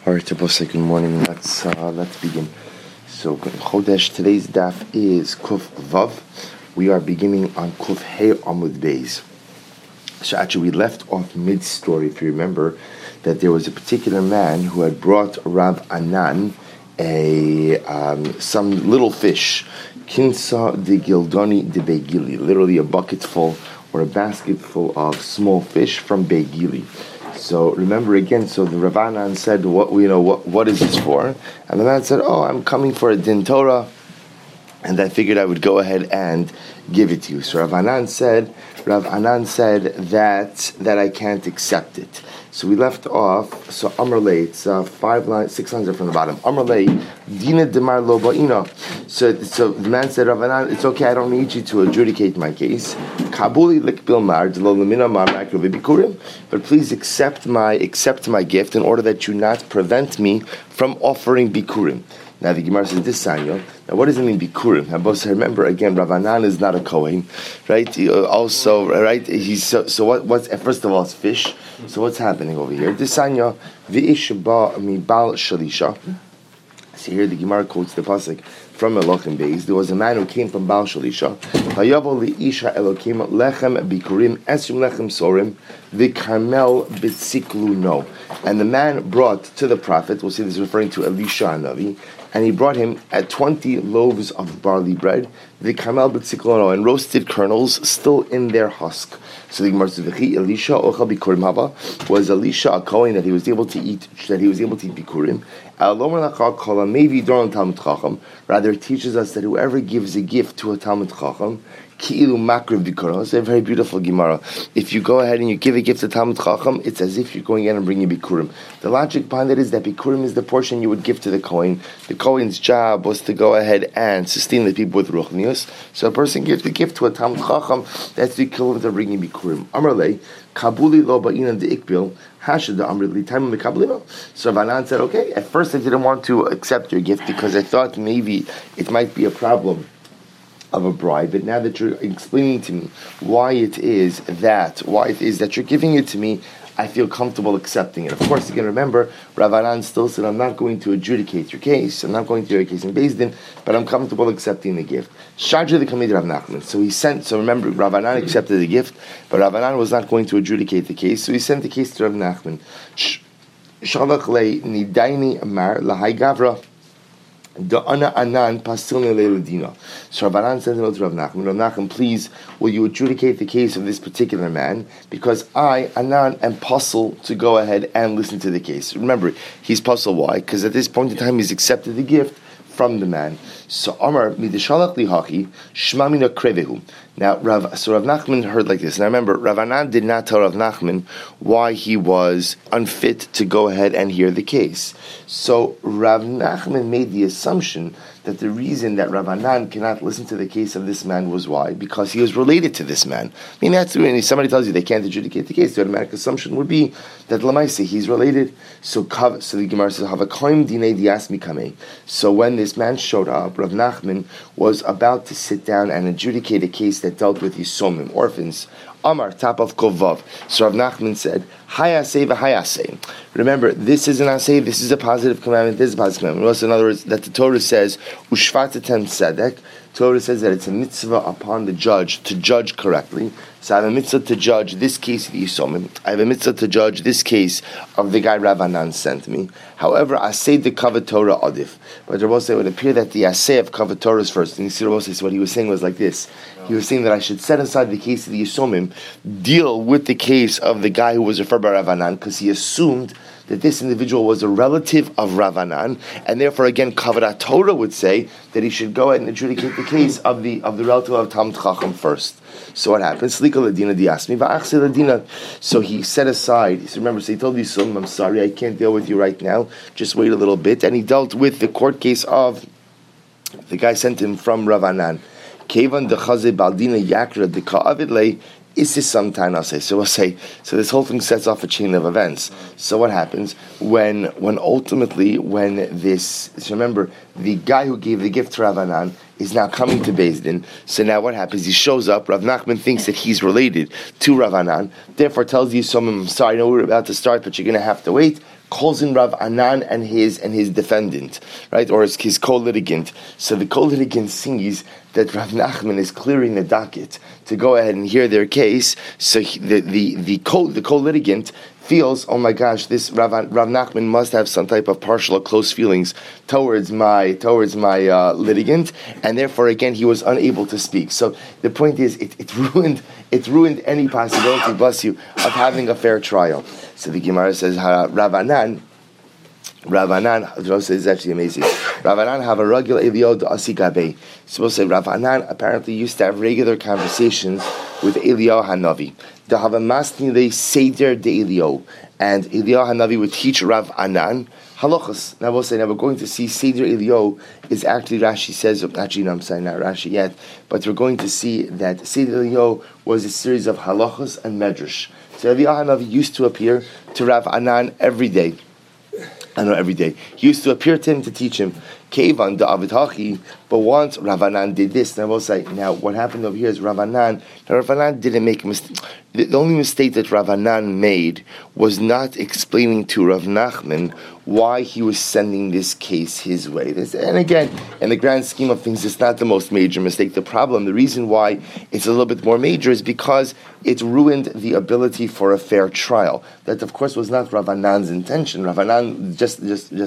All right, good morning. Let's begin. So Chodesh, today's daf is Kuf Vav. We are beginning on Kuf Hey Amud Beis. So actually, we left off mid-story. If you remember, that there was a particular man who had brought Rav Anan some little fish, Kinsa de Gildoni de Begili, literally a bucket full or a basket full of small fish from Begili. So remember again. So the Rav Anan said, "What is this for?" And the man said, "Oh, I'm coming for a din Torah, and I figured I would go ahead and give it to you." So Rav Anan said that I can't accept it. So we left off. So Amar Lei, it's 6 lines from the bottom. Amar Lei, Dina Demar Lo Ba'ina. So the man said, Rav Anan, it's okay. I don't need you to adjudicate my case. Kabuli Likbil Mar Lo Lamina Mar Makro Bikurim. But please accept my gift in order that you not prevent me from offering bikurim. Now the Gemara says this, Sanyo. Now what does it mean bikurim? Now both remember again, Rav Anan is not a Kohen, right? Also, right? He's so what's first of all it's fish. So what's happening over here? This Sanyo v'ish ba mi bal shalisha. So here the Gemara quotes the pasuk from Elohim Beis. There was a man who came from Baal Shalisha. Hayavo liisha Elokim lechem bikurim esrim lechem sorim v'karmel b'tziklu no. And the man brought to the prophet, we'll see this is referring to Elisha Hanavi, and he brought him at 20 loaves of barley bread, v'karmel b'tziklu no, and roasted kernels still in their husk. So the Gemara says, Elisha ochal bikurim hava, was Elisha a Kohen that he was able to eat bikurim? Rather, it teaches us that whoever gives a gift to a Talmud Chacham, ki'ilu makriv bikurim. It's a very beautiful Gemara. If you go ahead and you give a gift to Talmud Chacham, it's as if you're going in and bringing bikurim. The logic behind it is that bikurim is the portion you would give to the Kohen. The Kohen's job was to go ahead and sustain the people with ruchnius. So a person gives the gift to a Talmud Chacham, that's the equivalent of bringing bikurim. Amarle, kabuli lo ba'ina de ikbil. So Rav Anan said, okay, at first I didn't want to accept your gift because I thought maybe it might be a problem of a bribe, but now that you're explaining to me why it is that you're giving it to me, I feel comfortable accepting it. Of course, you can remember, Rav Anan still said, I'm not going to adjudicate your case, I'm not going to do your case in Beis Din, but I'm comfortable accepting the gift. Sharja the Kamid Rav Nachman. So remember, Rav Anan accepted the gift, but Rav Anan was not going to adjudicate the case, so he sent the case to Rav Nachman. Shalach le nidaini amar lahai gavra. So Rav Anan sent him to Rav Nachman. Rav Nachman, please, will you adjudicate the case of this particular man? Because I, Anan, am puzzle to go ahead and listen to the case. Remember, he's puzzled. Why? Because at this point in time, he's accepted the gift from the man. So Amar midishalach lihachi shmamina krevehu. Now Rav Nachman heard like this. Now remember, Rav Anan did not tell Rav Nachman why he was unfit to go ahead and hear the case. So Rav Nachman made the assumption that the reason that Rav Anan cannot listen to the case of this man was why? Because he was related to this man. I mean, that's when somebody tells you they can't adjudicate the case, the automatic assumption would be that Lamaisi, he's related. So the Gemara says, Havakoim dinei diasmi kamei. So when this man showed up, Rav Nachman was about to sit down and adjudicate a case that dealt with Yisomim, orphans. Amar, top of Kovav. So Rav Nachman said, Hayaseh v'hayaseh. Remember, this is an aseh, this is a positive commandment, this is a positive commandment. Also, in other words, that the Torah says, Ushvatetem tzedek. Torah says that it's a mitzvah upon the judge to judge correctly. So I have a mitzvah to judge this case of the Yisomim. I have a mitzvah to judge this case of the guy Rav Anan sent me. However, aseh the kavod Torah adif. But Rabbi say it would appear that the aseh of kavod Torah is first. And you see Rabbi says what he was saying was like this. He was saying that I should set aside the case of the Yisomim, deal with the case of the guy who was referred by Rav Anan, because he assumed that this individual was a relative of Rav Anan, and therefore again Kavod Torah would say that he should go ahead and adjudicate the case of the relative of Talmud Chacham first. So what happens? So he set aside. He said, remember, so he told Yisomim, I'm sorry, I can't deal with you right now. Just wait a little bit. And he dealt with the court case of the guy sent him from Rav Anan. Kevan dechaze baldina yakra deka'avidle. Is this sometime? I'll say. So we'll say. So this whole thing sets off a chain of events. So what happens when ultimately this? So remember, the guy who gave the gift to Rav Anan is now coming to Beis Din. So now what happens? He shows up. Rav Nachman thinks that he's related to Rav Anan. Therefore tells you, "I'm sorry, I know we're about to start, but you're going to have to wait." calls in Rav Anan and his defendant, right, or his co-litigant. So the co-litigant sees that Rav Nachman is clearing the docket to go ahead and hear their case. So the co-litigant feels, oh my gosh, this Rav Nachman must have some type of partial or close feelings towards my litigant, and therefore again he was unable to speak. So the point is, it ruined any possibility, bless you, of having a fair trial. So the Gemara says, Rav Anan, this is actually amazing. Rav Anan have a regular Eliyahu Asikabe. Supposed to say Rav Anan apparently used to have regular conversations with Eliyahu Hanavi. They have a masnile seder de Eliyahu, and Eliyahu Hanavi would teach Rav Anan halachas. Now we'll say, now we're going to see Seder Eliyahu is actually, Rashi says, actually no, I'm saying not Rashi yet, but we're going to see that Seder Eliyahu was a series of halachas and medrash. So Eliyahu Hanavi used to appear to Rav Anan every day. Every day. He used to appear to him to teach him. Kevan the Avitachi, but once Rav Anan did this, and I will say, now what happened over here is Rav Anan didn't make a mistake. The only mistake that Rav Anan made was not explaining to Rav Nachman why he was sending this case his way. And again, in the grand scheme of things, it's not the most major mistake. The reason why it's a little bit more major is because it ruined the ability for a fair trial. That, of course, was not Rav Anan's intention. Rav Anan just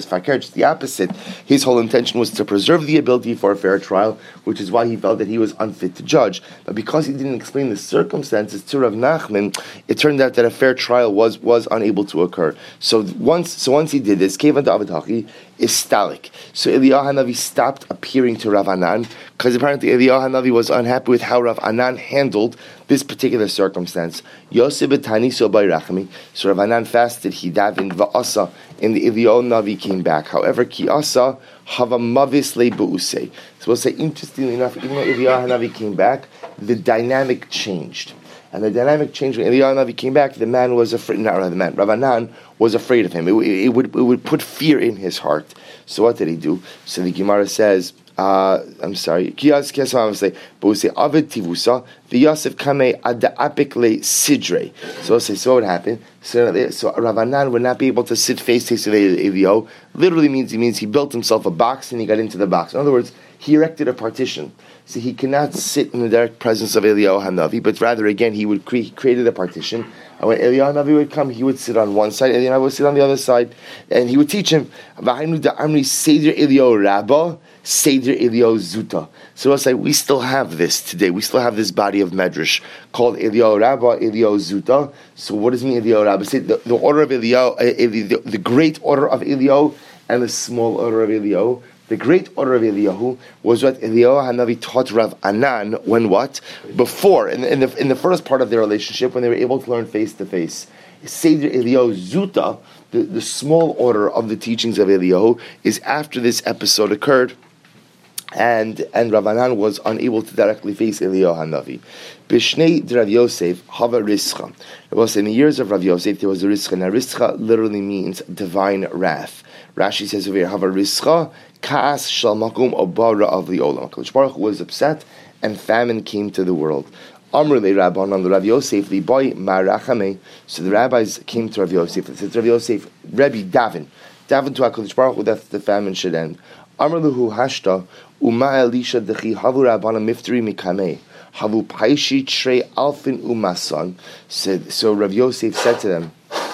the opposite. His whole intention was to preserve the ability for a fair trial, which is why he felt that he was unfit to judge. But because he didn't explain the circumstances to Rav Nachman, it turned out that a fair trial was unable to occur. So once he did this, Kevan Da'avitachi is stalik. So Eliyahu Hanavi stopped appearing to Rav Anan because apparently Eliyahu Hanavi was unhappy with how Rav Anan handled this particular circumstance. Yosef Betani so by Rachami. So Rav Anan fasted, he davened va'asa, and the Eliyahu Hanavi came back. However, ki asa hava mavis le be'usei. So we'll say, interestingly enough, even though Eliyahu Hanavi came back, the dynamic changed. And the dynamic changed when Eliyahu Hanavi came back. The man was afraid. Not rather, the man. Rav Anan was afraid of him. It would put fear in his heart. So what did he do? So the Gemara says, I'm sorry. But we say Avid Tivusa the Yosef Kame Adapik le Sidre. So we'll say, so what happened? So Rav Anan would not be able to sit face to face with Eliyahu. Literally means he built himself a box and he got into the box. In other words, he erected a partition. So he cannot sit in the direct presence of Eliyahu Hanavi, but rather again he would created a partition. And when Eliyahu Hanavi would come, he would sit on one side, Eliyahu Hanavi would sit on the other side, and he would teach him. Seder Eliyahu Rabbah, Seder Eliyahu Zuta. So we'll say we still have this today. We still have this body of medrash called Eliyahu Rabbah, Eliyahu Zuta. So what does it mean Eliyahu Rabbah? Say the order of Eliyahu, the great order of Eliyahu, and the small order of Eliyahu. The great order of Eliyahu was what Eliyahu Hanavi taught Rav Anan when what? Before, in the first part of their relationship, when they were able to learn face to face. Seder Eliyahu Zuta, the small order of the teachings of Eliyahu, is after this episode occurred, and Rav Anan was unable to directly face Eliyahu Hanavi. Bishnei de Rav Yosef hava rischa. It was in the years of Rav Yosef there was a rischa. Now rischa literally means divine wrath. Rashi says over here, hava rischa kaas shal makum obara of the olam. HaKadosh Baruch Hu was upset, and famine came to the world. Amr le Rabbanan the Rav Yosef li boy marachame. So the rabbis came to Rav Yosef and said, Rav Yosef, Rebbe, daven to HaKadosh Baruch Hu that the famine should end. Amr lehu hashta uma elisha dechi havu Rabbanan mifteri mikameh havu paishi trei alfin umasan. So Rav Yosef said to them,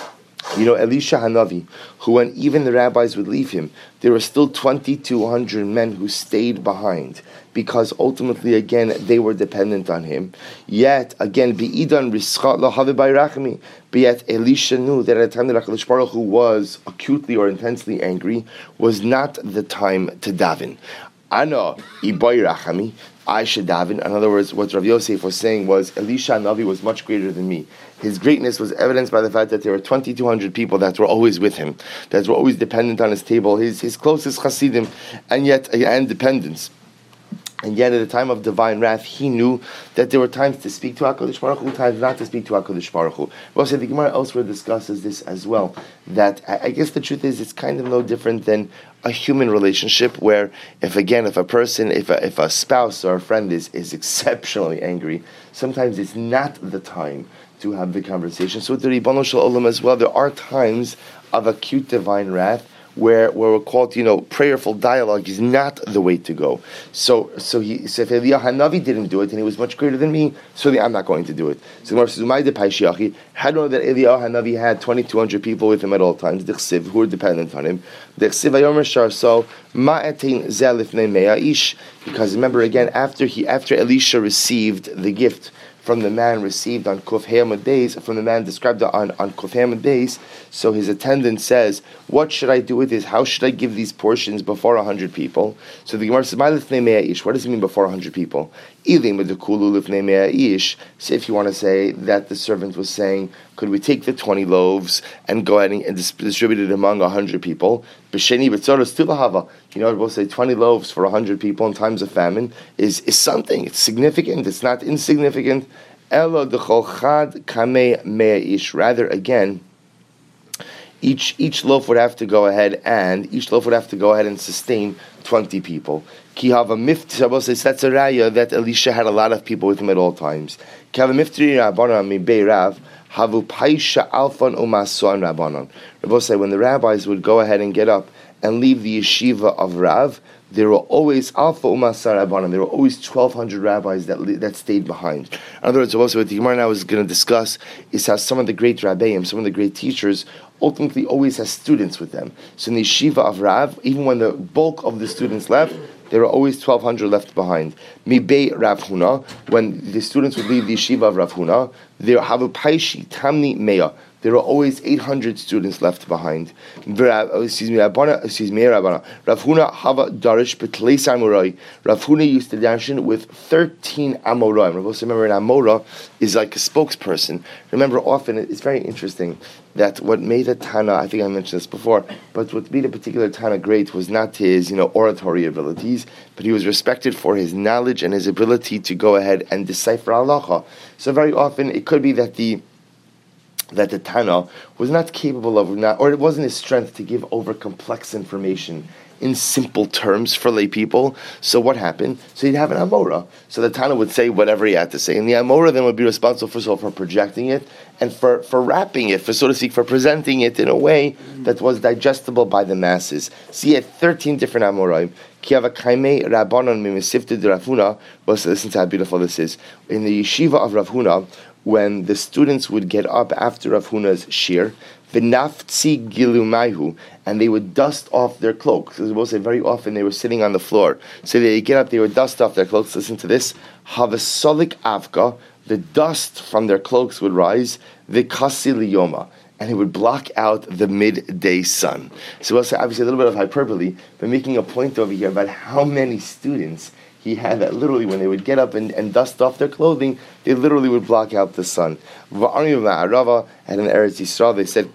Elisha Hanavi, who when even the rabbis would leave him, there were still 2,200 men who stayed behind, because ultimately, again, they were dependent on him. Yet, again, Bi'idan Rischat Lahavi Bayrachmi, but yet Elisha knew that at the time that HaKadosh Baruch Hu was acutely or intensely angry, was not the time to daven. Ana Ibayrachami, I should daven. In other words, what Rav Yosef was saying was Elisha Hanavi was much greater than me. His greatness was evidenced by the fact that there were 2,200 people that were always with him, that were always dependent on his table, his closest chassidim, and dependents. And yet, at the time of divine wrath, he knew that there were times to speak to HaKadosh Baruch Hu, times not to speak to HaKadosh Baruch Hu. Well, so the Gemara elsewhere discusses this as well, that I guess the truth is it's kind of no different than a human relationship where, if a spouse or a friend is exceptionally angry, sometimes it's not the time to have the conversation. So with the Ribono Shel Olam as well, there are times of acute divine wrath, where we're called, prayerful dialogue is not the way to go. So if Eliyahu Hanavi didn't do it, and he was much greater than me, so I'm not going to do it. So Gemara says, how do you know that Eliyahu Hanavi had 2,200 people with him at all times, who were dependent on him? Because remember again, after Elisha received the gift from the man received on Kuf Hamad Beis, from the man described on Kuf Hamad Beis, so his attendant says, what should I do with this? How should I give these portions before 100 people? So the Gemara says, what does it mean before 100 people? So if you want to say that the servant was saying, could we take the 20 loaves and go ahead and distribute it among 100 people? We'll say 20 loaves for 100 people in times of famine is something. It's significant. It's not insignificant. Rather, again, each loaf would have to go ahead and sustain 20 people. Ki have a miftri. Says that's a raya that Elisha had a lot of people with him at all times. Ki have a miftri rabbanon mi beirav havu paisha alfan umason rabbanon. Rabbi say when the rabbis would go ahead and get up and leave the yeshiva of Rav, there were always alpha umasar rabbanon. There were always 1,200 rabbis that stayed behind. In other words, also what the Gemara now is going to discuss is how some of the great rabbeim, some of the great teachers, ultimately always has students with them. So in the yeshiva of Rav, even when the bulk of the students left, there were always 1,200 left behind. Mibei Rav Huna, when the students would leave the yeshiva of Rav Huna, there have a paishi tamni meya. There were always 800 students left behind. Rav Huna hava darish betleis amorai. Rav Huna used to darshan with 13 amorai. Remember, an amora is like a spokesperson. Remember, often it's very interesting that what made a Tana, I think I mentioned this before, but what made a particular Tana great was not his, oratory abilities, but he was respected for his knowledge and his ability to go ahead and decipher halacha. So very often it could be that the Tana was not capable of, or it wasn't his strength to give over complex information in simple terms for lay people. So what happened? So he'd have an Amora. So the Tana would say whatever he had to say. And the Amora then would be responsible, first of all, for projecting it and for wrapping it, for presenting it in a way that was digestible by the masses. So he had 13 different Amoraim. Listen to how beautiful this is. In the yeshiva of Rav Huna, when the students would get up after Rav Huna's shir, v'naftzi gilumayhu, and they would dust off their cloaks. As we'll say, very often they were sitting on the floor. So they get up, they would dust off their cloaks. Listen to this. Havasolik avka, the dust from their cloaks would rise, v'kasi liyoma, and it would block out the midday sun. So we'll say, obviously, a little bit of hyperbole, but making a point over here about how many students he had that literally when they would get up and dust off their clothing, they literally would block out the sun. And in Eretz Yisrael, they said,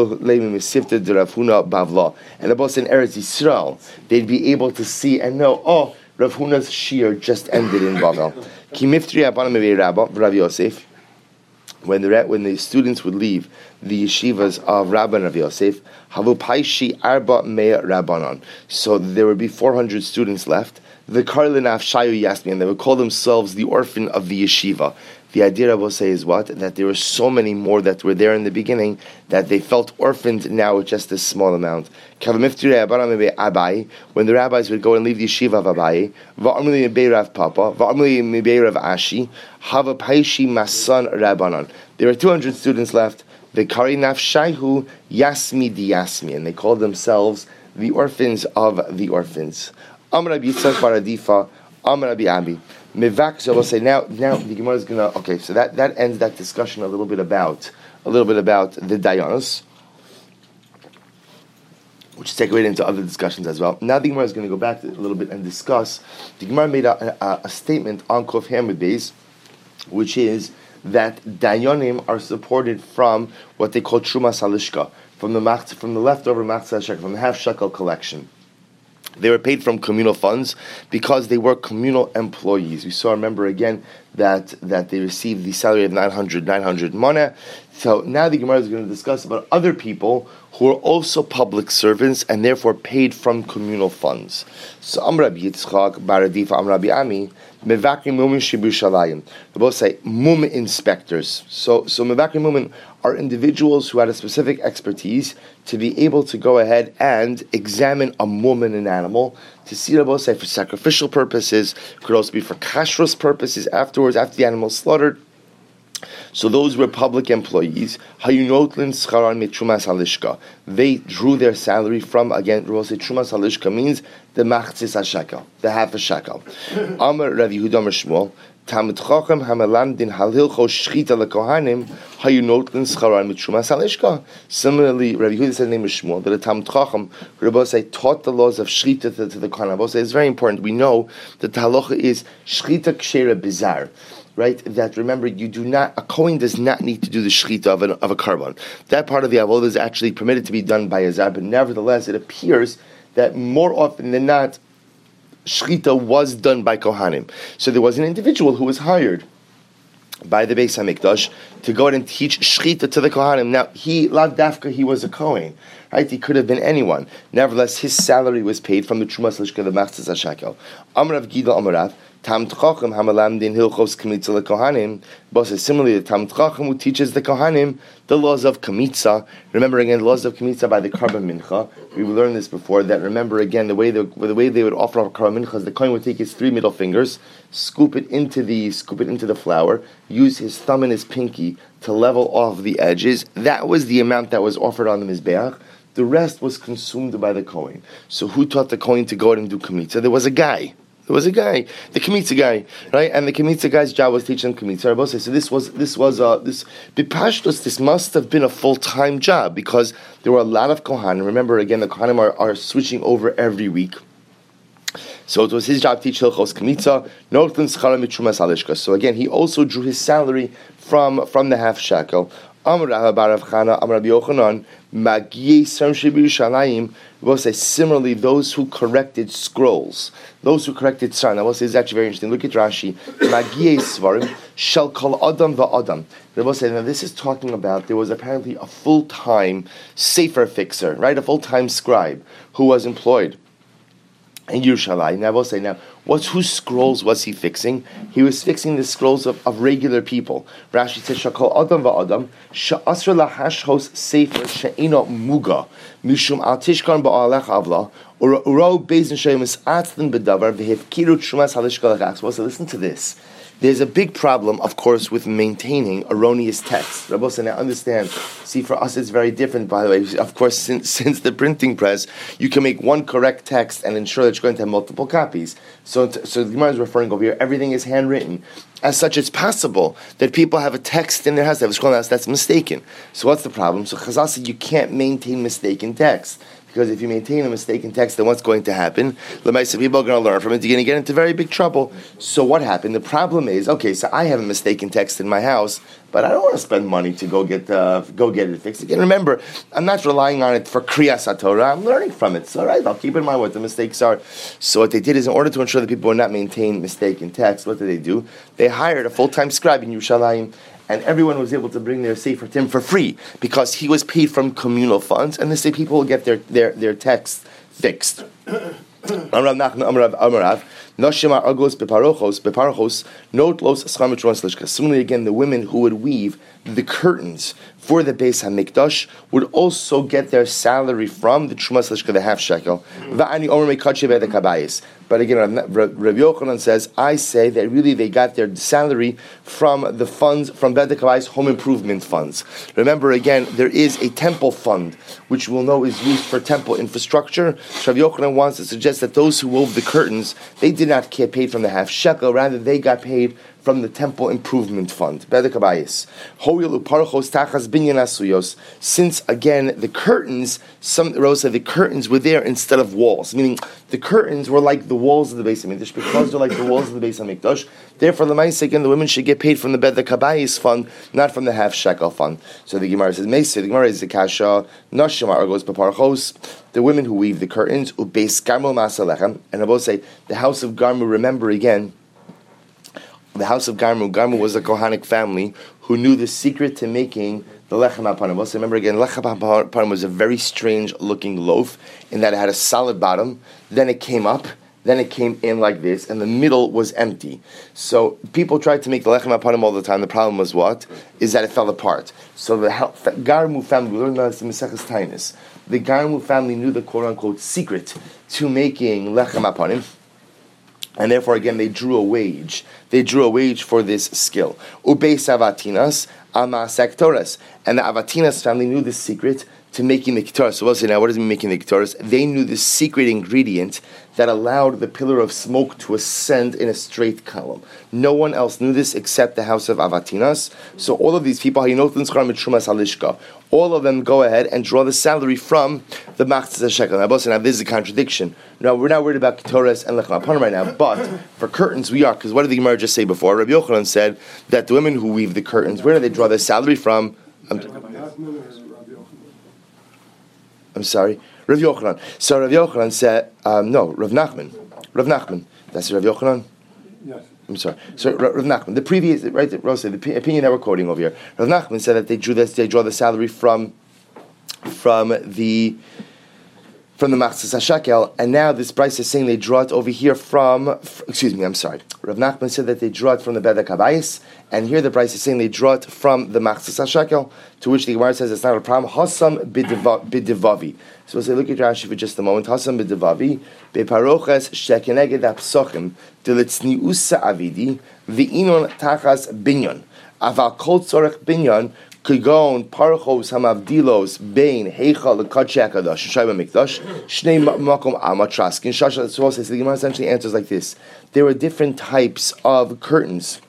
and the boss in Eretz Yisrael, they'd be able to see and know, Rav Huna's shir just ended in Bavel. Rav Yosef, when the students would leave the yeshivas of Rabban and Rav Yosef, so there would be 400 students left. The Karlinaf Shayu Yasmi, and they would call themselves the orphan of the yeshiva. The idea I will say is what? That there were so many more that were there in the beginning that they felt orphaned now with just this small amount. When the rabbis would go and leave the yeshiva of Abaye, there were 200 students left. The Karinaf Shaihu Yasmi Di Yasmi, and they called themselves the orphans of the orphans. Amr Rabbi Yitzchak Baradifa, Amr Rabbi Abi. So we'll say now the Gemara is gonna so that ends that discussion a little bit about the Dayanos, which is segued into other discussions as well. Now the Gemara is going to go back a little bit and discuss. The Gemara made a statement on Kuf Hamad Beis, which is that Dayanim are supported from what they call Trumas Halishka, from the leftover Machzah Shekel, from the half shekel collection. They were paid from communal funds because they were communal employees. We remember again, that they received the salary of 900 moneh. So now the Gemara is going to discuss about other people who are also public servants and therefore paid from communal funds. So Amr Rabbi Yitzchak Baradifa Amr Rabbi Ami Mevakrim Mumin Shibur Shalayim. They both say mum inspectors. So Mevakrim Mumin are individuals who had a specific expertise to be able to go ahead and examine a mum and an animal to see Rabosai for sacrificial purposes, could also be for kashrus purposes afterwards, after the animal is slaughtered. So those were public employees. They drew their salary from, again, Trumas Halishka means the machzis hashekel, the half a shekel. Amar Rav Yehuda Amar Shmuel, Talmid Chacham hamalamdin halilcho shchita lekohanim hayunotlin scharan mitrumas halishka. Similarly, Rav Yehuda said the name of Shmuel that the Talmid Chacham Rabosai taught the laws of shchita to the kohanim. Rabosai is very important. We know that the halacha is shchita kshera bizar. Right, that remember, a Kohen does not need to do the shechita of a carbon. That part of the avodah is actually permitted to be done by a zar, but nevertheless, it appears that more often than not, shechita was done by kohanim. So there was an individual who was hired by the Beis Hamikdash to go out and teach shechita to the kohanim. Now, lav dafka, he was a Kohen, right? He could have been anyone. Nevertheless, his salary was paid from the Trumas Lishka, the Machzis HaShekel. Amrav Gidal Amarav, Talmid Chacham hamalamdin hilchos kamitza lekohanim. But similarly, the Talmid Chacham who teaches the kohanim the laws of kamitza. Remember again, the laws of kamitza by the karban mincha. We learned this before. That remember again, the way they would offer up karban mincha is the kohen would take his 3 middle fingers, scoop it into the flour, use his thumb and his pinky to level off the edges. That was the amount that was offered on the mizbeach. The rest was consumed by the kohen. So who taught the kohen to go out and do kamitza? There was a guy, the Kemitza guy, right? And the Kemitza guy's job was teaching Kemitza. So this Bipashtos, this must have been a full-time job because there were a lot of Kohanim. Remember, again, the Kohanim are switching over every week. So it was his job to teach Hilchos Kemitza. So again, he also drew his salary from the half shekel. Similarly, those who corrected scrolls, those who corrected tzar. Now, this is actually very interesting. Look at Rashi. Magiyei svarim shall call adam va'adam. Now, this is talking about there was apparently a full-time sefer fixer, right? A full-time scribe who was employed in Yerushalayim. Now, whose scrolls was he fixing? He was fixing the scrolls of regular people. Rashi says, "Shakol adam va'adam she'asr lahashhos sefer she'ino muga mishum al tishkan ba'alech avla uro beis she'emes atzlin bedavar v'hefkiru trumas halishka lachas." So listen to this. There's a big problem, of course, with maintaining erroneous text. Rabbi Sana, understand. See, for us, it's very different, by the way. Of course, since the printing press, you can make one correct text and ensure that you're going to have multiple copies. So the Gemara is referring over here, everything is handwritten. As such, it's possible that people have a text in their house, they have a scroll in their house that's mistaken. So what's the problem? So Chazal said you can't maintain mistaken text. Because if you maintain a mistaken text, then what's going to happen? Lemaisa, people are going to learn from it. You're going to get into very big trouble. So what happened? The problem is, okay, so I have a mistaken text in my house, but I don't want to spend money to go get it fixed. Again, remember, I'm not relying on it for Kriyas HaTorah. I'm learning from it. So, right, I'll keep in mind what the mistakes are. So what they did is, in order to ensure that people would not maintain mistaken text, what did they do? They hired a full-time scribe in Yerushalayim, and everyone was able to bring their sefer to him for free because he was paid from communal funds, and they say people will get their text fixed. Similarly, again, the women who would weave the curtains for the Beis HaMikdash would also get their salary from the Trumas Lishka, the half shekel. But again, Rabbi Yochanan says, I say that really they got their salary from the funds, from Beit HaKabayis home improvement funds. Remember again, there is a temple fund, which we'll know is used for temple infrastructure. So Rabbi Yochanan wants to suggest that those who wove the curtains, they did not get paid from the half shekel, rather they got paid from the temple improvement fund. Since again the curtains, the curtains were there instead of walls, meaning the curtains were like the walls of the Beis Hamikdash, because they're like the walls of the Beis Hamikdash. Therefore, l'maaseh, again, the women should get paid from the Beit HaKabayis fund, not from the half shekel fund. So the Gemara says, "Meiseh." The Gemara is the kasha. Nashim argos beparchos. The women who weave the curtains, ubeis garmu masalechem, and I will say the house of Garmu. Remember again. The house of Garmu. Garmu was a Kohanic family who knew the secret to making the lechem hapanim. Also, remember again, lechem hapanim was a very strange looking loaf in that it had a solid bottom, then it came up, then it came in like this, and the middle was empty. So people tried to make the lechem apanim all the time. The problem was what? Is that it fell apart. So the Garmu family, we learned that in Maseches Tainis, the Garmu family knew the quote-unquote secret to making lechem apanim, and therefore, again, they drew a wage. They drew a wage for this skill. Ubeis avatinas amasek Torres. And the Avatinas family knew the secret to making the Ketores. So we'll say now, what does it mean making the Ketores? They knew the secret ingredient that allowed the pillar of smoke to ascend in a straight column. No one else knew this except the house of Avatinas. So all of these people, all of them go ahead and draw the salary from the Machzis HaShekel. Now this is a contradiction. Now we're not worried about Ketores and Lechem Apanim right now, but for curtains we are, because what did the Gemara just say before? Rabbi Yochanan said that the women who weave the curtains, where do they draw their salary from? I'm sorry, Rav Yochanan. So Rav Yochanan said, no, Rav Nachman. Rav Nachman. That's Rav Yochanan? Yes. I'm sorry. So Rav Nachman, the previous, right, Rosa, the opinion that we're quoting over here, Rav Nachman said that they draw the salary from the Machzis HaShekel, and now this Bryce is saying they draw it over here from, I'm sorry. Rav Nachman said that they draw it from the Bedek HaBayis, and here the Bryce is saying they draw it from the Machzis HaShekel, to which the Gemara says it's not a problem. Hasam b'devavi. So we'll say, look at Rashi for just a moment. Hasam b'devavi, beparoches shekeneged apsochim, delitzniusa avidi, v'inon tachas binyon. Aval kol tzorech binyon, Kigon parchos hamavdilos bein heichal lekadshei hakadosh shayba mikdash shnei makom amatraskin shasha. So the Gemara essentially answers like this: there were different types of curtains.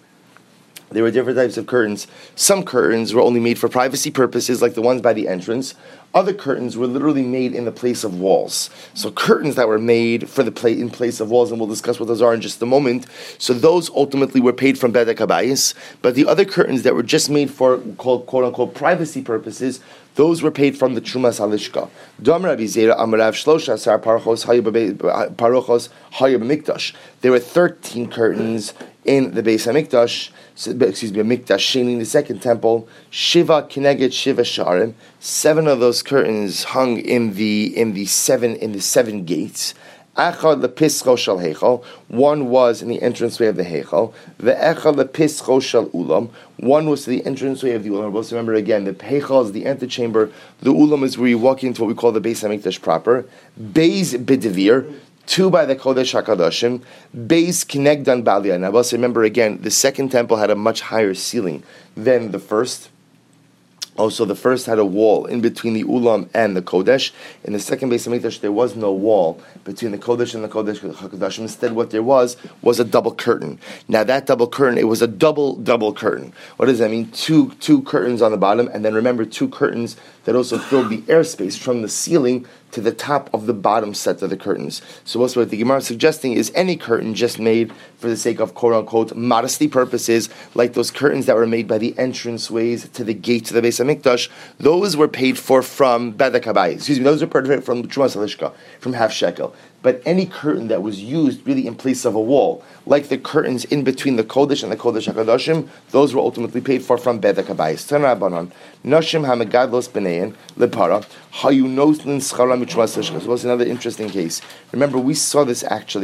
Some curtains were only made for privacy purposes, like the ones by the entrance. Other curtains were literally made in the place of walls. So curtains that were made for in place of walls, and we'll discuss what those are in just a moment. So those ultimately were paid from Bedek HaBayis. But the other curtains that were just made for quote-unquote privacy purposes, those were paid from the Trumas Halishka. Dom Rabbi Zera Amarav Shlosha Sar Parochos Hayab Mikdash. There were 13 curtains in the Beis HaMikdash, Mikdash Sheni, the second temple, Shiva Kineged Shiva Sharim. 7 of those curtains hung in the seven gates. Echad lepischo shel heichal. 1 was in the entranceway of the heichal. Ve'echad lepischo shel ulam. 1 was to the entranceway of the ulam. We'll remember again, the heichal is the antechamber. The ulam is where you walk into what we call the Beis HaMikdash proper. Beis b'devir. 2 by the Kodesh HaKadoshim, Beis Kinegdan Baliyah. Now, let's remember again, the second temple had a much higher ceiling than the first. Also, the first had a wall in between the Ulam and the Kodesh. In the second Beis HaMikdash, there was no wall between the Kodesh and the Kodesh HaKadoshim. Instead, what there was a double curtain. Now, that double curtain, it was a double curtain. What does that mean? Two curtains on the bottom, and then remember, 2 curtains that also filled the airspace from the ceiling to the top of the bottom set of the curtains. So what's what the Gemara is suggesting is any curtain just made for the sake of quote-unquote modesty purposes, like those curtains that were made by the entranceways to the gate to the Beis HaMikdash, those were paid for from Bedek HaBayis. Those were paid from Trumas Halishka, from half shekel. But any curtain that was used really in place of a wall, like the curtains in between the Kodesh and the Kodesh HaKadoshim, those were ultimately paid for from Bedek HaBayis. Tanrabanan, Nashim HaMegadlos B'nein Lepara, Hayunoslin Scharam Mitrumas Halishka. So that's another interesting case. Remember, we saw this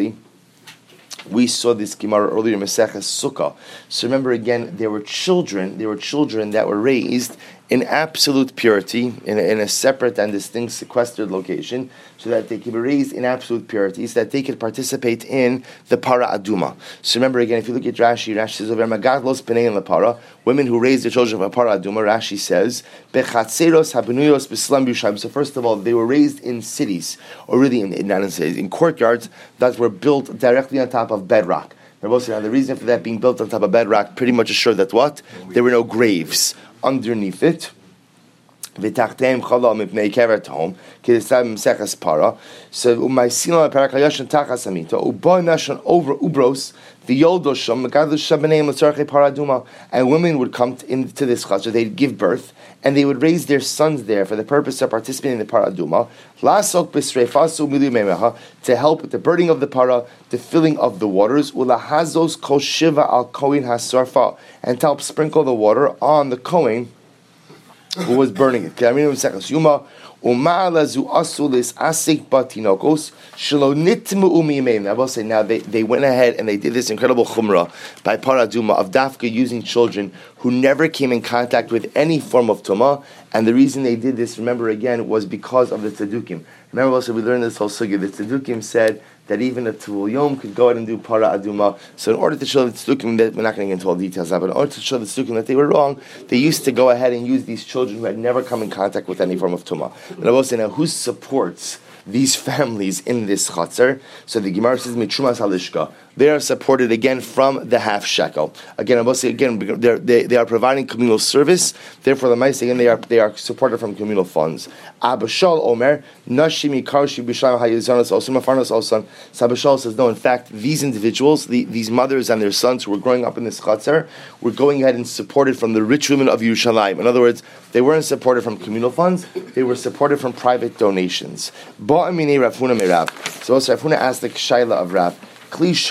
Gemara earlier in Maseches Sukkah. So remember again, there were children that were raised in absolute purity, in a separate and distinct sequestered location, so that they could be raised in absolute purity, so that they could participate in the Para Aduma. So remember again, if you look at Rashi says, over Magadlos B'nei and Lepara, women who raised their children from a Para Aduma, Rashi says, Bechatzeros Habunuyos B'Slam B'Yushalayim. So first of all, they were raised in cities, or really in courtyards that were built directly on top of bedrock. Now the reason for that being built on top of bedrock pretty much assured that what? There were no graves underneath it. V'tachteim chala mipnei keret home k'desab m'seches para. So u'maisila parakayashan tachas amita u'ba nashon over ubros v'yoldosham megadlush shabaneim l'tzarchei paraduma. And women would come into this chasher, they'd give birth, and they would raise their sons there for the purpose of participating in the paraduma. Lasok b'sreifasu milu meimeha, to help with the burning of the para, the filling of the waters. Ulahazos kol shiva al kohen hasarfa, and to help sprinkle the water on the kohen who was burning it. Uma'alazu asulis asik batinokos shelo nitmu umimeim. I will say now they went ahead and they did this incredible chumrah by paraduma of dafka using children who never came in contact with any form of tumah, and the reason they did this, remember again, was because of the tzaddukim. Remember also we learned this whole sugya. The tzaddukim said that even a Tuvul Yom could go ahead and do para aduma. So in order to show the tzaddukim, that we're not going to get into all details now, but in order to show the tzaddukim that they were wrong, they used to go ahead and use these children who had never come in contact with any form of tumah. And I will say now, who supports these families in this chatzar? So the Gemara says mitrumas halishka. They are supported again from the half shekel. Again, I will say again, they are providing communal service. Therefore, the mice again they are supported from communal funds. Abashal Omer Nashimi Karshi Bishlam Hayazanas Osam Farnas Osam. Sabashal says no. In fact, these individuals, these mothers and their sons who were growing up in this chatzar, were going ahead and supported from the rich women of Yerushalayim. In other words, they weren't supported from communal funds; they were supported from private donations. Ba'amine Rafuna Merav. So also Rafuna asked the Shaila of Rav. Here's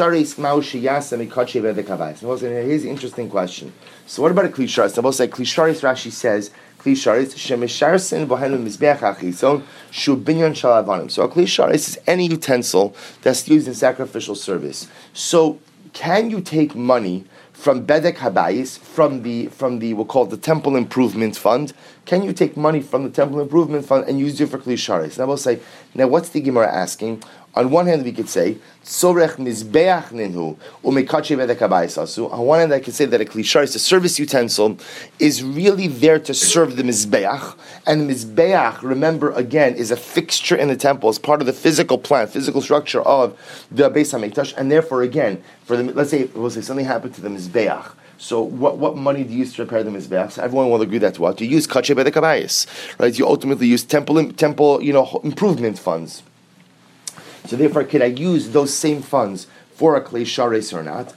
the interesting question. So what about a kli sharis? I will say kli sharis. Rashi says kli sharis shemisharsin bohenu mizbeach achison shu binyan shalavanim. So a kli sharis is any utensil that's used in sacrificial service. So can you take money from bedek habayis, from the we'll call it the temple improvement fund? Can you take money from the temple improvement fund and use it for kli sharis? Now I will say, now what's the Gemara asking? On one hand, we could say tzorech mizbeach ninhu umekache bedek habayis asu. On one hand, I could say that a kli sharis, a service utensil, is really there to serve the mizbeach, and the mizbeach, remember again, is a fixture in the temple, as part of the physical plan, physical structure of the Beis Hamikdash, and therefore again, let's say something happened to the mizbeach. So what money do you use to repair the mizbeach? So everyone will agree that what you use kache bedek habayis, right? You ultimately use temple improvement funds. So therefore, could I use those same funds for a klei sharis or not?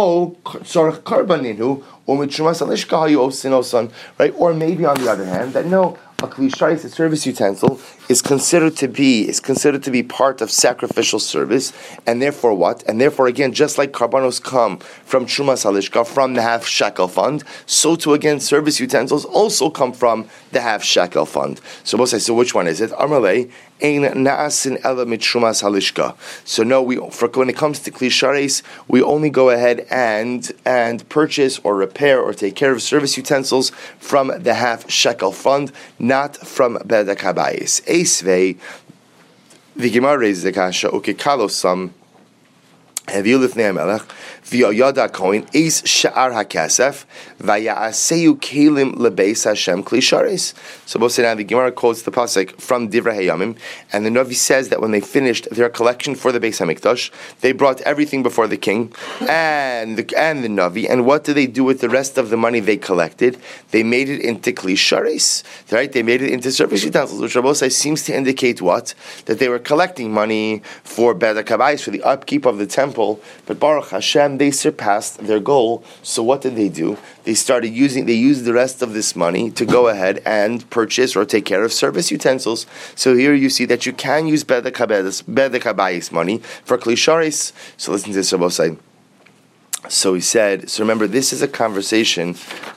Right? Or maybe on the other hand, that no, a kli sharis, a service utensil, is considered to be part of sacrificial service, and therefore what? And therefore again, just like karbanos come from trumas halishka, from the half shekel fund, so too again service utensils also come from the half shekel fund. So we'll say, so which one is it? Amalei ein naasin ela mitrumas halishka. So no, when it comes to kli sharis, we only go ahead and purchase or repair or take care of service utensils from the half shekel fund, not from bedek habayis. Eisvei, the Gemara raises the kasha, ukekalo Haviu lifnei hamelech v'yada kohen eis sha'ar hakasef v'ya'aseyu kelim lebeis Hashem kli sharis. So both say now the Gemara quotes the pasuk from Divrei Hayamim, and the Navi says that when they finished their collection for the Beis Hamikdash, they brought everything before the king and the Navi. And what did they do with the rest of the money they collected? They made it into kli sharis, right? They made it into service utensils, which Rabbosai seems to indicate what? That they were collecting money for bedek habayis, for the upkeep of the temple. But Baruch Hashem, they surpassed their goal. So what did they do? They used the rest of this money to go ahead and purchase or take care of service utensils. So here you see that you can use bedek habayis money for kli sharis. So listen to this, Rabbosai. So he said, so remember, this is a conversation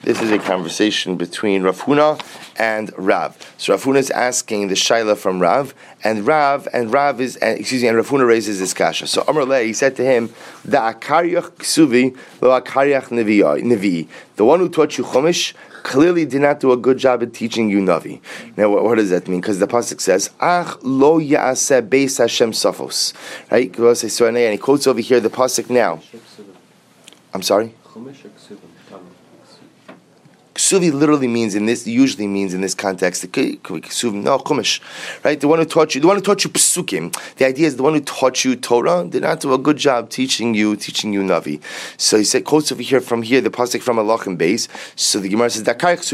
between Rav Huna and Rav. So Rav Huna is asking the shaila from Rav, and Rav raises this kasha. So Amar Lei, he said to him, the akaryach ksuvi lo akaryach nevi. The one who taught you chumash clearly did not do a good job at teaching you Navi. Now, what does that mean? Because the pasuk says, "Ach lo yaaseh beis Hashem safos." Right? So and he quotes over here the pasuk now. I'm sorry? Ksuvi literally means usually means in this context, chumash, right? The one who taught you psukim. The idea is the one who taught you Torah did not do a good job teaching you Navi. So he said, quotes over here from here, the pasuk from Alachim base. So the Gemara says,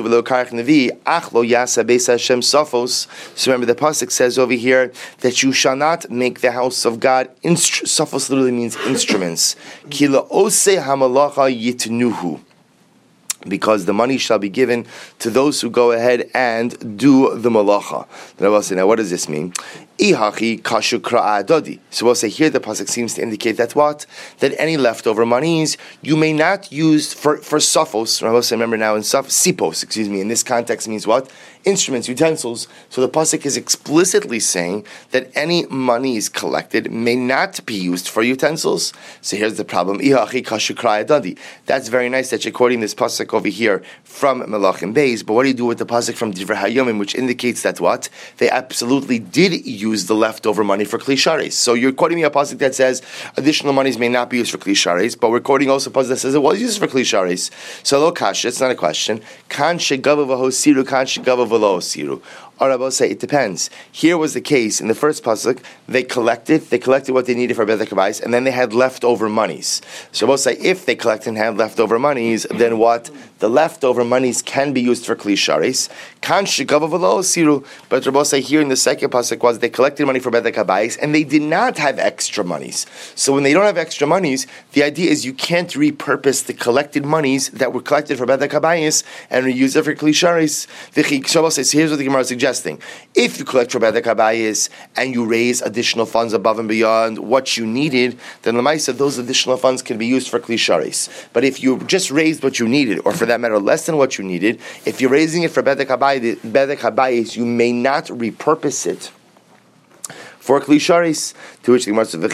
So remember, the pasuk says over here that you shall not make the house of God, Safos literally means instruments. Kila ose hamalacha yitnuhu. Because the money shall be given to those who go ahead and do the malacha. Now what does this mean? Ihachi kashu kra'a adodi. So we'll say here the pasuk seems to indicate that what? That any leftover monies you may not use for sophos. Remember now in sipos, in this context means what? Instruments, utensils. So the pasuk is explicitly saying that any monies collected may not be used for utensils. So here's the problem. Ihachi kashu kra'a adodi. That's very nice that you're quoting this pasuk over here from Melachim Beis, but what do you do with the pasuk from Divrei Hayomim, which indicates that what? They absolutely did use the leftover money for Kli Sharis. So you're quoting me a pasuk that says additional monies may not be used for Kli Sharis, but we're quoting also a pasuk that says it was used for Kli Sharis. So lo kasha, it's not a question. Kan shegava v'hosiru, kan shegava v'lo hosiru. Or I will say it depends. Here was the case in the first pasuk. They collected what they needed for Bedek Habayis, and then they had leftover monies. So I will say if they collected and had leftover monies, then what? The leftover monies can be used for Kli Sharis. Kan shegava v'lo hosiru. But Rabbi say here in the second pasuk was they collected money for Bedek Habayis, and they did not have extra monies. So when they don't have extra monies, the idea is you can't repurpose the collected monies that were collected for Bedek Habayis and reuse it for Kli Sharis. Shabbos says here's what the Gemara is suggesting. If you collect for Bedek Habayis and you raise additional funds above and beyond what you needed, then Lamaisa, those additional funds can be used for Kli Sharis. But if you just raised what you needed, or for that matter less than what you needed, if you're raising it for Bedek Habayis, you may not repurpose it for Kli Sharis. To which the Gemara says,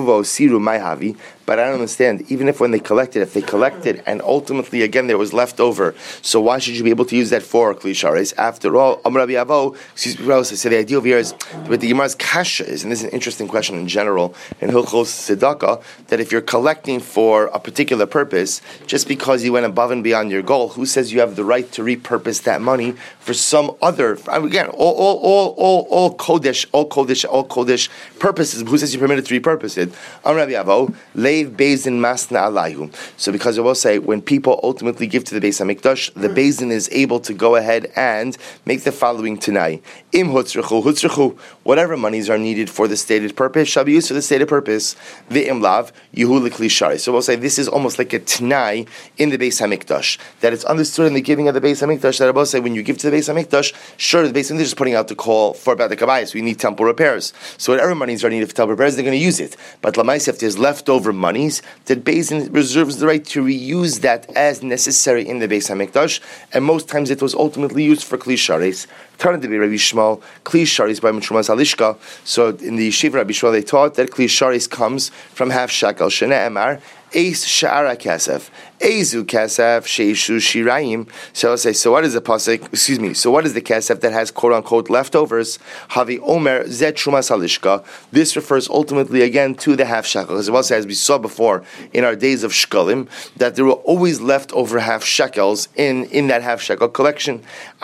but I don't understand. Even if they collected and ultimately again there was left over, so why should you be able to use that for Kli Sharis? After all, Rabbi Avo, so the idea of here is, but the Gemara's kasha is, and this is an interesting question in general, in Hilchos Tzedakah, that if you're collecting for a particular purpose, just because you went above and beyond your goal, who says you have the right to repurpose that money for some other, again, all kodesh purposes, who says you're permitted to repurpose it? Rabbi Avo, Bezdin Masna Alayhu. So because I will say, when people ultimately give to the Beis HaMikdash, the Bezdin is able to go ahead and make the following Tanai. Im hutzrechu, whatever monies are needed for the stated purpose shall be used for the stated purpose. Ve'im lav, yuhu l'kli shari. So we'll say this is almost like a Tanai in the Beis HaMikdash, that it's understood in the giving of the Beis HaMikdash, that I will say, when you give to the Beis HaMikdash, sure, the Beis HaMikdash is putting out the call for Bedek Habayis. We need temple repairs. So whatever monies are needed for temple repairs, they're going to use it. But Lamaisa, if there's leftover monies, that Beis reserves the right to reuse that as necessary in the Beis HaMikdash, and most times it was ultimately used for Kli Sharis. Turned to be Rabbi Shmuel, Kli Sharis by Mitrumas Halishka. So in the Yeshiva Rabbi Shmuel they taught that Kli Sharis comes from half shekel. Shene Emar, Eis Sha'ara Kasef, Eizu Kasef, Sheishu Shirayim. So I'll say, so what is the pasuk? So what is the Kasef that has quote unquote leftovers? Havi Omer Zet Trumas Halishka. This refers ultimately again to the half shekel. As well as we saw before in our days of Shkalim, that there were always leftover half shekels in that half shekel collection.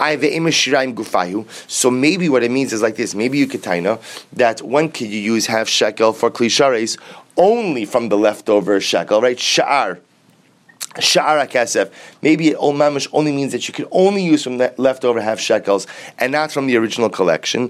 So maybe what it means is like this. Maybe you could taina that when could you use half shekel for Kli Sharis? Only from the leftover shekel, right? Sha'ar HaKasef. Maybe it only means that you can only use from the leftover half shekels and not from the original collection.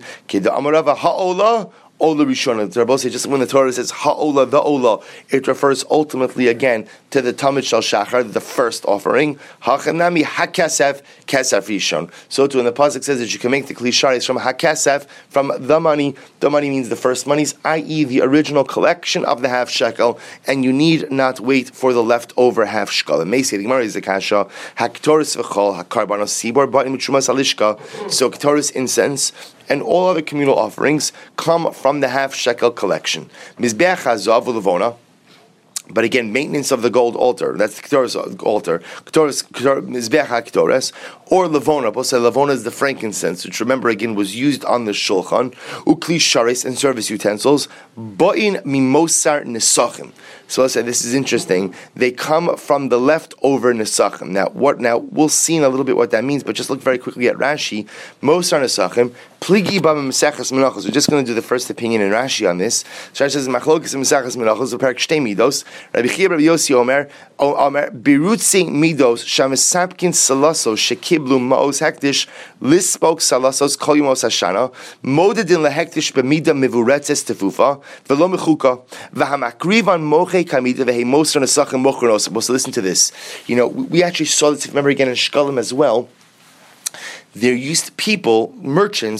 Ola Rishona. The Rebbe says just when the Torah says Ha'ola, the Ola, it refers ultimately again to the Tamid Shal Shachar, the first offering. Hachanami HaKasef, Kasef Rishon. So too, when the pasuk says that you can make the Kli Sharis from HaKasef, from the money means the first monies, i.e. the original collection of the half shekel, and you need not wait for the leftover half shekel. And Meisi, the Gemara is the Kasha, HaKtoris V'chol, HaKarbanos Sibor, Ba'im Mitrumas Halishka. So Ktoris incense and all other communal offerings come from the half shekel collection. Mizbeach hazav u'levona. But again, maintenance of the gold altar, that's the Ketores altar, Mizbeach HaKetores, or Levona. We'll say Levona is the frankincense, which remember again was used on the Shulchan, Ukli Sharis and service utensils, Bo'in Mimosar Nesachim. So let's say this is interesting. They come from the leftover Nesachim. Now we'll see in a little bit what that means, but just look very quickly at Rashi. Mosar Nesachim, Pligi Bam Mesechas Menachos. We're just going to do the first opinion in Rashi on this. So Rashi says Machlokes Mesechas Menachos, Perak Shtei Midos. Rabbi Chia Rabbi Yossi Omer Birutzi Midos Shamesapkin Salasos Shekiblu Maos Hektish Lispok Salasos Kol Yomos Hashana Modedin LeHektish B'Mida Mivuretzes Tefufa V'Lo Mechuka V'Hamakrivan Moche Kamida V'Heimosar Nesachim Mochronos. So listen to this. We actually saw this. Remember again in Shkalim as well. There used to people, merchants,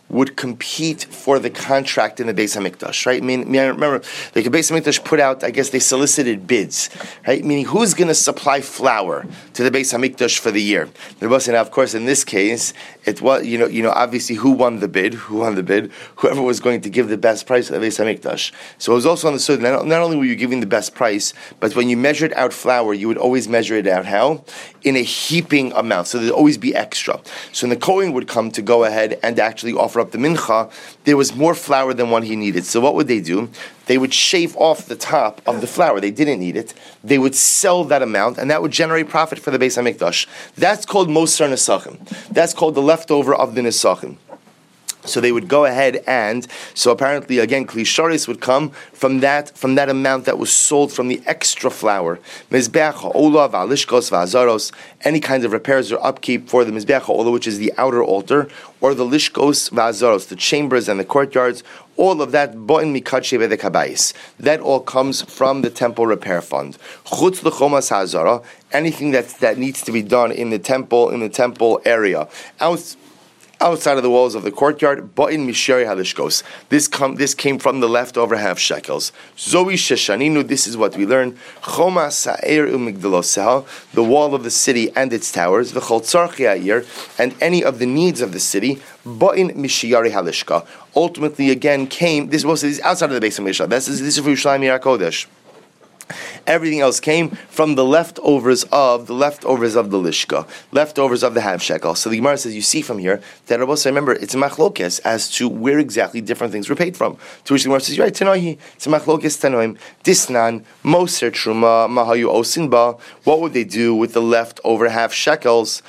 would compete for the contract in the Beis Hamikdash, right? I remember, the Beis Hamikdash put out, I guess they solicited bids, right? Meaning, who's going to supply flour to the Beis Hamikdash for the year? Now, of course, in this case, it was, obviously, who won the bid? Whoever was going to give the best price at the Beis Hamikdash. So it was also understood, not only were you giving the best price, but when you measured out flour, you would always measure it out how? In a heaping amount, so there'd always be extra. So when the Kohen would come to go ahead and actually offer up the mincha, there was more flour than what he needed. So what would they do? They would shave off the top of the flour. They didn't need it. They would sell that amount, and that would generate profit for the Beis Hamikdash. That's called Mosar Nesachim. That's called the leftover of the Nesachim. So they would go ahead so apparently again Kli Sharis would come from that amount that was sold from the extra flour. Mizbeach ha'olah v'alishkos v'azaros, any kind of repairs or upkeep for the Mizbeach ha'olah, which is the outer altar, or the lishkos v'azaros, the chambers and the courtyards, all of that bo'in mikadshei bedek habayis. That all comes from the temple repair fund. Chutz l'chomas ha'azara, anything that needs to be done in the temple area, outside of the walls of the courtyard, ba'in mishari halishkos. This came from the leftover half shekels. Zoi sheshaninu. This is what we learn. Choma sa'er umigdaloseha, the wall of the city and its towers. V'chol tzarchi ha'ir, and any of the needs of the city. Ba'in mishari halishka. Ultimately, again came. This is outside of the Beis Hamikdash. This is for Yerushalayim Yir HaKodesh. Everything else came from the leftovers of the lishka, leftovers of the half shekel. So the Gemara says, you see from here that Rabbi Say, remember, it's a machlokes as to where exactly different things were paid from. To which the Gemara says, you're right, Tanohi, it's a machlokes Tanoim, Disnan, Moser Truma, Mahayu Osinba. What would they do with the leftover half shekels?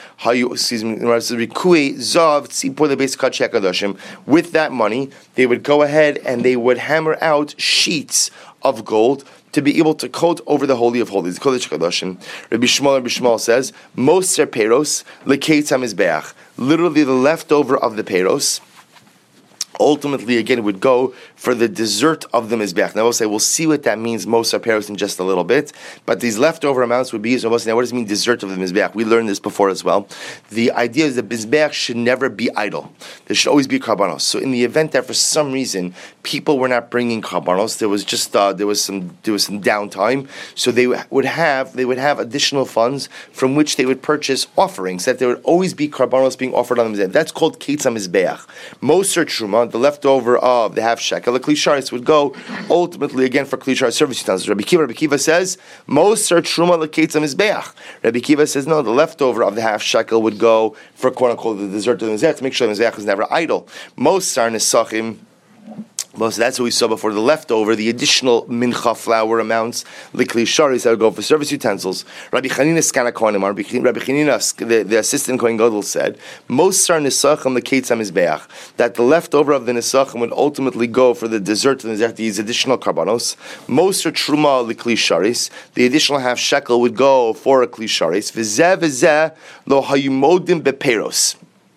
Rikui Zav Tzipor the basic Shekadoshim. With that money, they would go ahead and they would hammer out sheets of gold to be able to coat over the Holy of Holies, the Kodesh Kadoshim. Rabbi Shmuel says, Moser Peros, Leketz HaMizbeach. Literally the leftover of the Peros, ultimately, again, would go for the dessert of the Mizbeach. Now, we'll see what that means, Mosar Peros, in just a little bit. But these leftover amounts would be used. Now, what does it mean, dessert of the Mizbeach? We learned this before as well. The idea is that Mizbeach should never be idle. There should always be karbanos. So, in the event that for some reason people were not bringing karbanos, there was some downtime. So they would have additional funds from which they would purchase offerings. That there would always be karbanos being offered on the Mizbeach. That's called Ketz HaMizbeach. Moser Truma, the leftover of the half shekel, the Kli Sharis would go ultimately again for Kli Sharis service utensils. Rabbi Kiva says, Moser Truma Leketz HaMizbeach. Rabbi Kiva says, no, the leftover of the half shekel would go for quote unquote the dessert of the Mizbeach to make sure the Mizbeach is never idle. Mosar Nesachim. Well, so that's what we saw before. The leftover, the additional mincha flour amounts, likli sharis that would go for service utensils. Rabbi Chanina Skana Kohanim, Rabbi Chanina, the assistant Kohen Gadol said, Mosar Nesachim the Ketz HaMizbeach, that the leftover of the Nesachim would ultimately go for the dessert of the Mizbeach, these additional karbanos. Mosar Truma likli sharis, the additional half shekel would go for a kli sharis. V'zeh lo hayumodim beperos.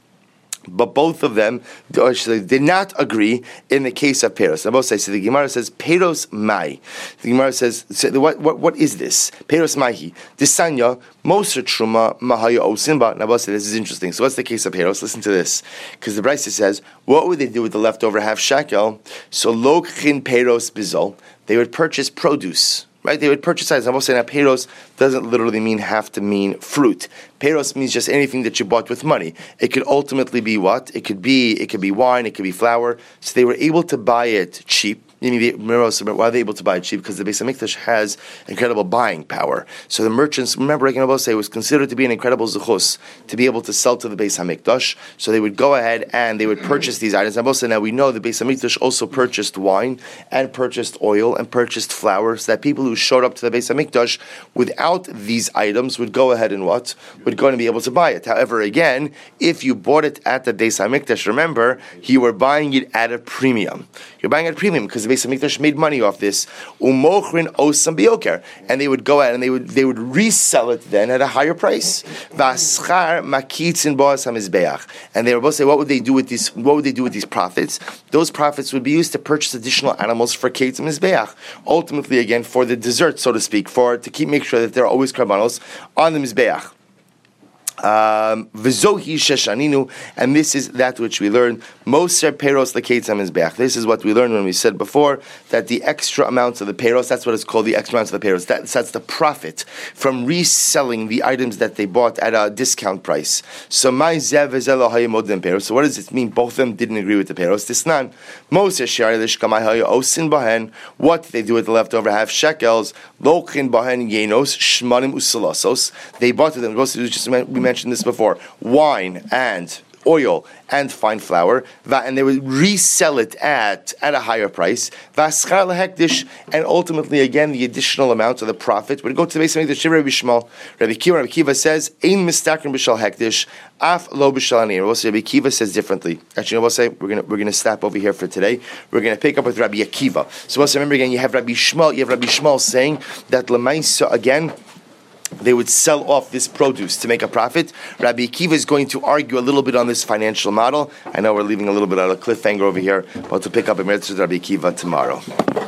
But both of them did not agree in the case of Peros. So the Gemara says, Peros Mai. The Gemara says, what is this? Peros Maihi. Disanya, Moser Truma, Mahaya Osimba. Now, this is interesting. So what's the case of Peros? Listen to this. Because the Brisa says, what would they do with the leftover half shekel? So, Lokchin Peros Bizol. They would purchase produce. Right? They would purchase items. I'm also saying that peros doesn't literally have to mean fruit. Peros means just anything that you bought with money. It could ultimately be what? It could be wine, it could be flour. So they were able to buy it cheap. Why are they able to buy it cheap? Because the Beis Hamikdash has incredible buying power. So the merchants, remember, it was considered to be an incredible zechus to be able to sell to the Beis Hamikdash. So they would go ahead and they would purchase these items. Now we know the Beis Hamikdash also purchased wine and purchased oil and purchased flour, so that people who showed up to the Beis Hamikdash without these items would go ahead and what? Would go and be able to buy it. However, again, if you bought it at the Beis Hamikdash, remember, you were buying it at a premium. You're buying at a premium because the Beis Hamikdash made money off this. Umochrin osam bioker, and they would go out and they would resell it then at a higher price. Vaschar makitzin boas hamizbeach, and they were both say, what would they do with these? What would they do with these profits? Those profits would be used to purchase additional animals for ketz mizbeach. Ultimately, again, for the dessert, so to speak, to make sure that there are always karbanos on the mizbeach. V'zohi sheshaninu, and this is that which we learn. Moser peros lekeitzam is back. This is what we learned when we said before that the extra amounts of the peros, that's what it's called, the extra amounts of the peros. That's the profit from reselling the items that they bought at a discount price. So my zev peros. So what does it mean? Both of them didn't agree with the peros. Tisnan Moser shari lishkamai haya osin bahen. What did they do with the leftover half shekels? Lochin bahen yenos shmanim usalasos. They bought them. We mentioned this before, wine and oil and fine flour, and they would resell it at a higher price, and ultimately, again, the additional amount of the profit would go to the base of the Rabbi Shmuel. Rabbi Kiva says, Ein mistakrim b'shal hektish, af lo b'shal anir. We'll say Rabbi Kiva says differently. Actually, we'll say we're gonna stop over here for today. We're gonna pick up with Rabbi Akiva. So we'll say, remember again, you have Rabbi Shmuel saying that Lemaisa again, they would sell off this produce to make a profit. Rabbi Akiva is going to argue a little bit on this financial model. I know we're leaving a little bit of a cliffhanger over here, but to pick up a Rabbi Akiva tomorrow.